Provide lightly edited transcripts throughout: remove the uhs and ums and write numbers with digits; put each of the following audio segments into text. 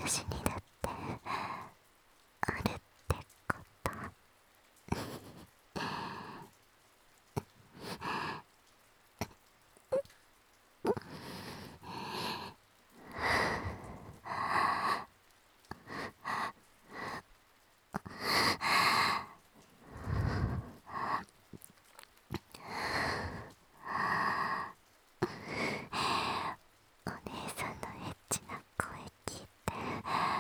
私にだってあるってこと。お姉さんのエッチな声聞いて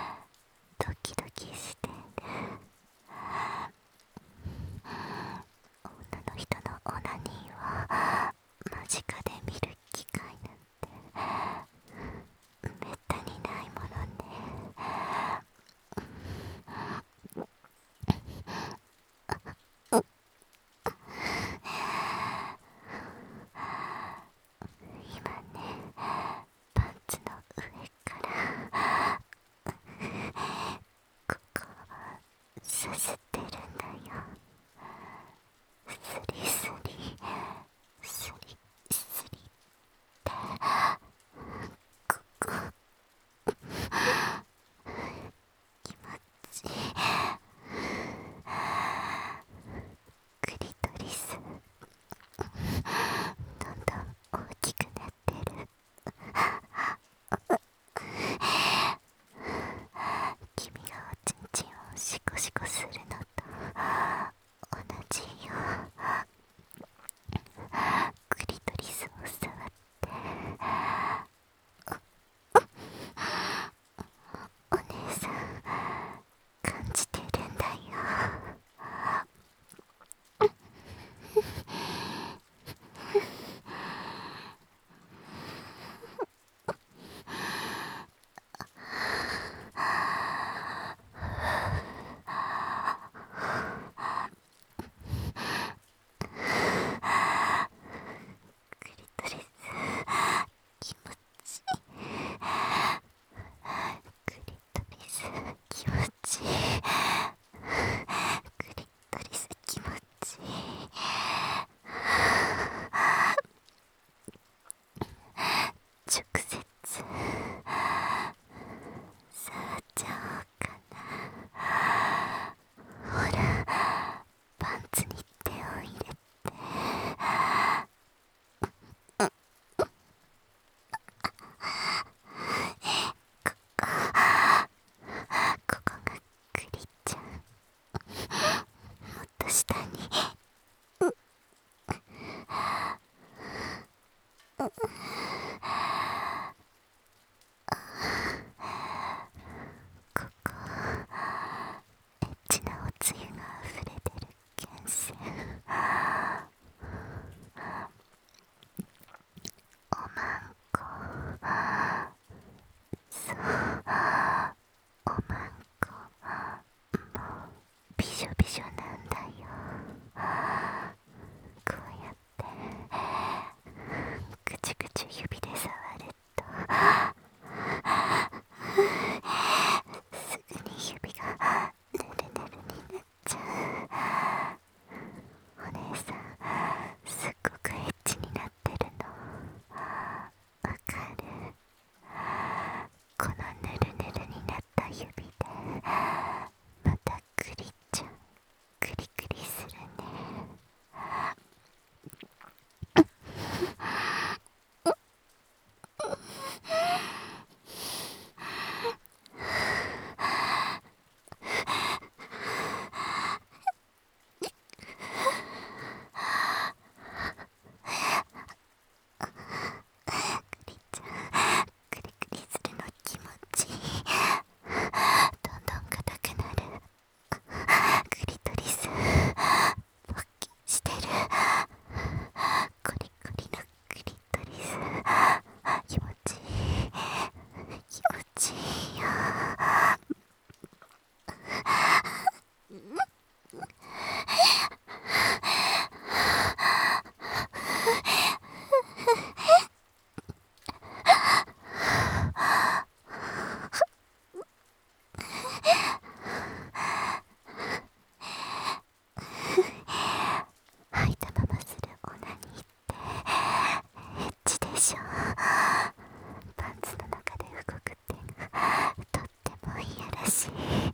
ち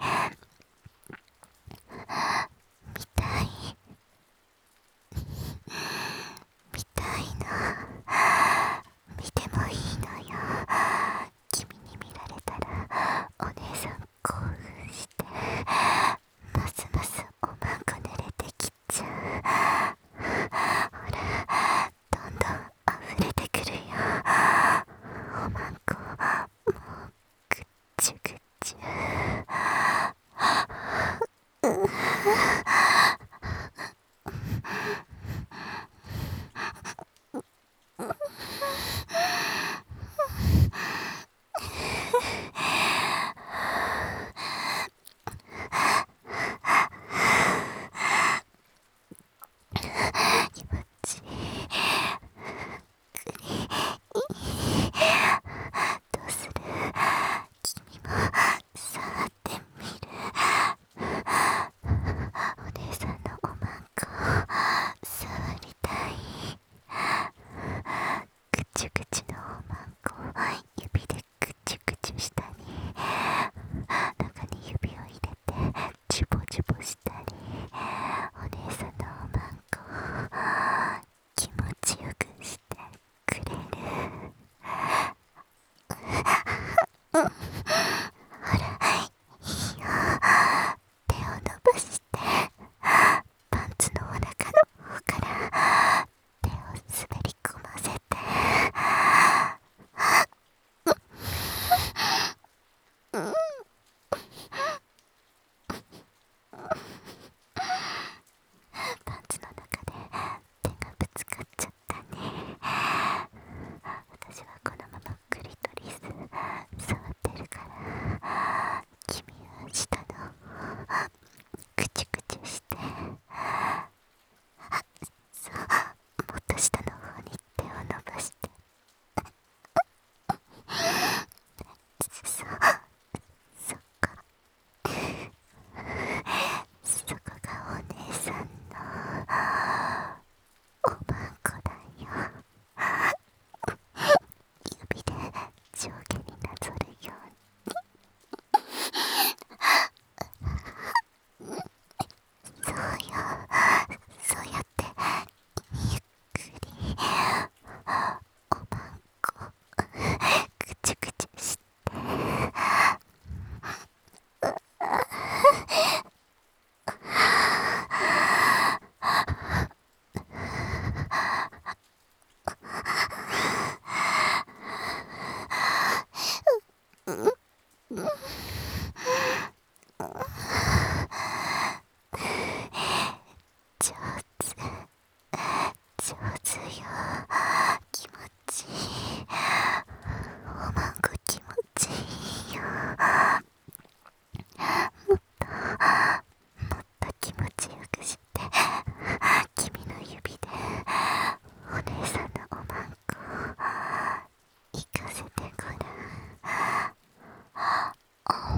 見たい見たいの。見てもいいのよ。君に見られたらお姉さん興奮してますますおまんこ濡れてきちゃう。ほらどんどん溢れてくるよ。おまんこもうぐっちゅぐっちゅ。気持ちいい。どうする？君も触ってみる？お姉さんのおまんこ触りたい。ぐちゅぐちゅのおまんこ指でぐちゅぐちゅしたり、中に指を入れてチュボチュボしたり、お姉さんのおまんこ気持ちよくしてくれる。ほらいいよ。手を伸ばしてパンツのお腹の方から手を滑り込ませて、パンツの中で手がぶつかっちゃったね。私はこのままクリトリス触ってるから、君は下の方ぐちゅぐちゅして、そう、もっと下の方に手を伸ばして、そう、そこそこがお姉さんのおまんこだよ。指で上下になぞるように。そうよ、そうやってゆっくりおまんこぐちゅぐちゅして、上手上手よ。気持ちいい。おまんこ気持ちいいよ。もっと気持ちよくして、君の指でお姉さんのおまんこ行かせてごらん。お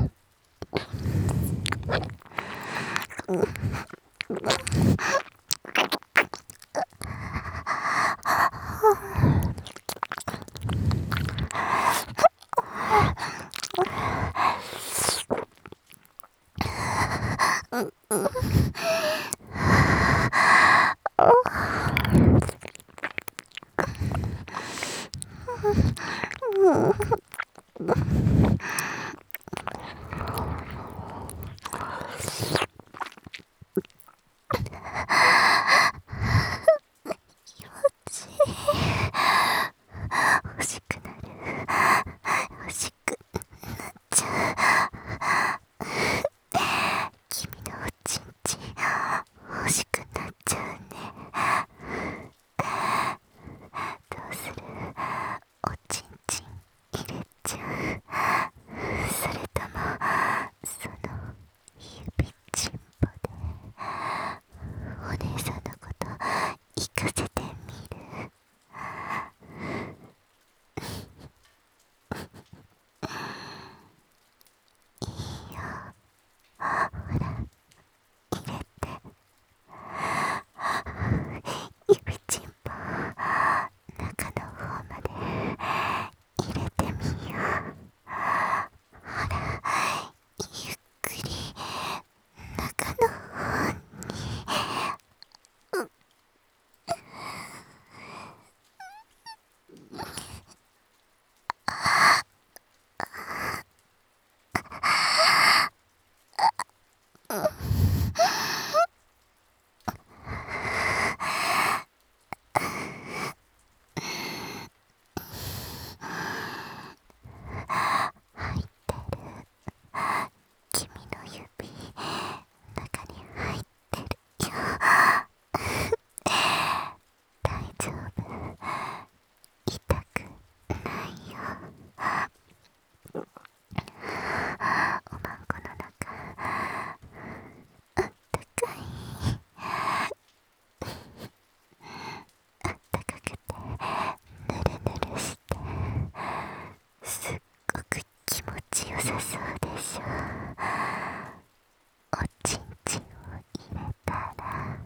そうでしょう。おちんちんを入れたら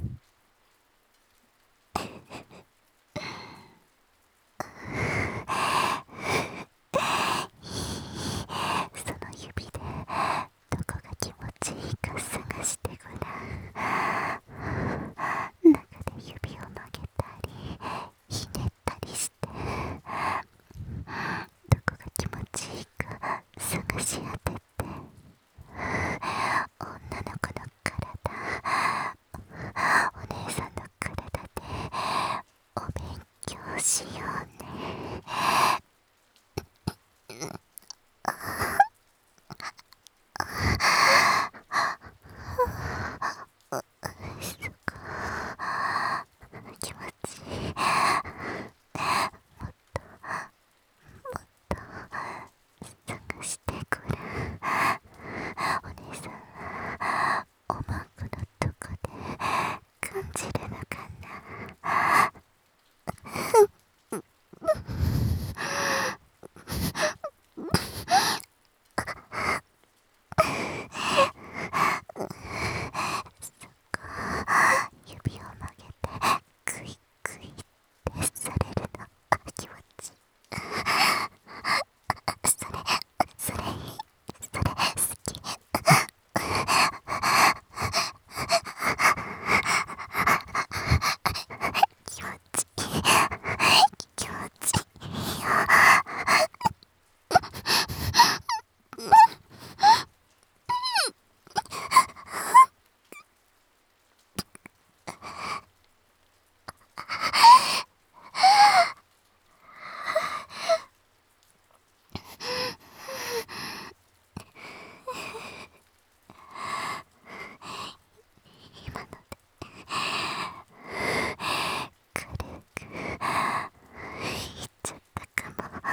その指でどこが気持ちいいか探してごらん。中で指を曲げたりひねったりして、どこが気持ちいいか探し当てて、女の子の体、お姉さんの体でお勉強しようね。そこ気持ちいい。もっと探してごらん。お姉さんはおまんこのどこで感じるのかな。そこ指を曲げてクイクイってされるの気持ちいい。それいい。それ好き。気持ちいい。気持ちいいよ。今ので軽くいっちゃったかも。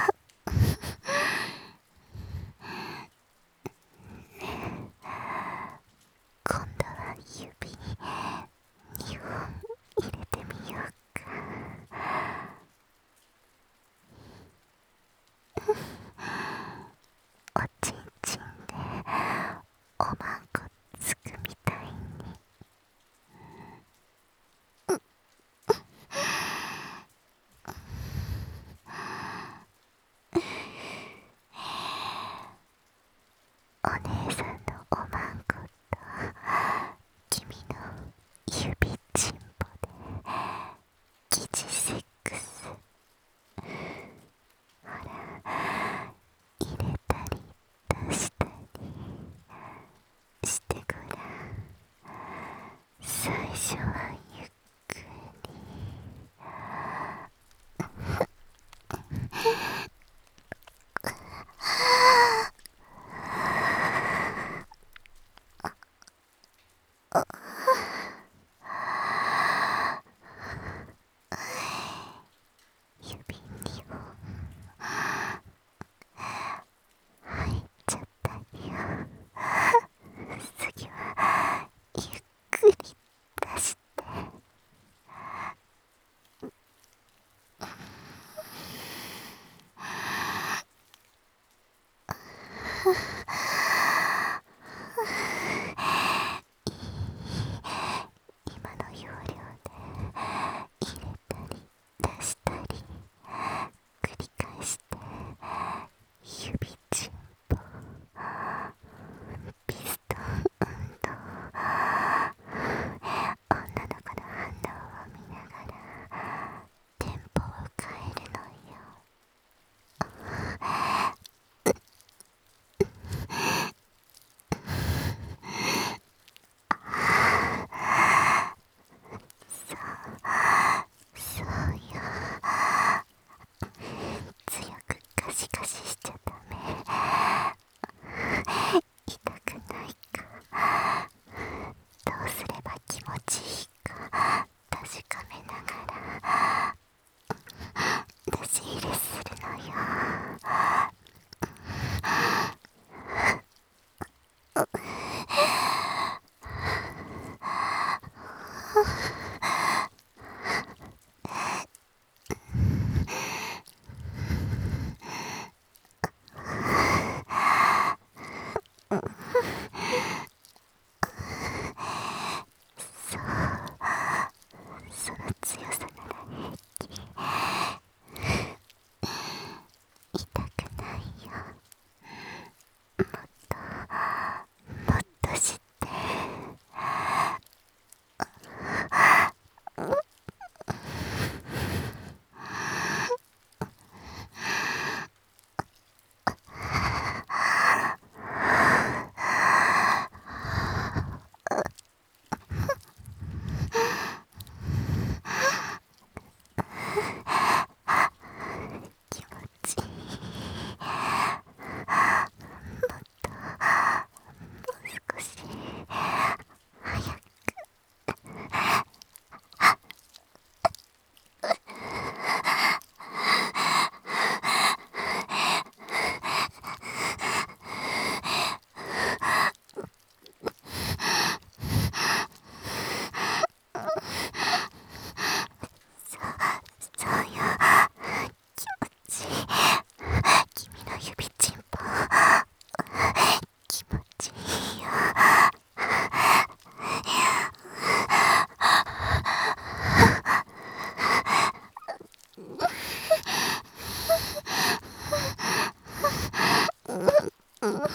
今度は指2本入れてみようか。おちんちんでおまんこつくみたいに。お姉さんのおまんこと君の指ちんぽで疑似セックス、ほら入れたり出したりしてごらん。最初はゆっくり、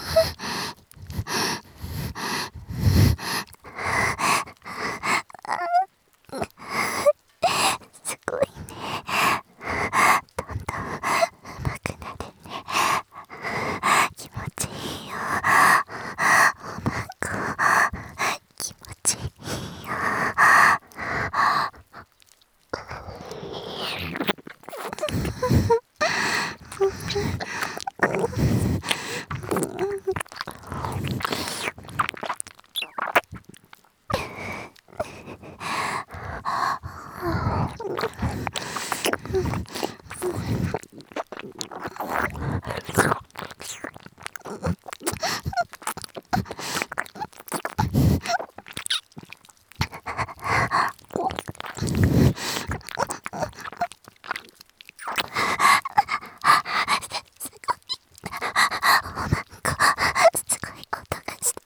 すごいね。どんどん上手くなるね。気持ちいいよ。おまんこ気持ちいいよ。すごい音がした。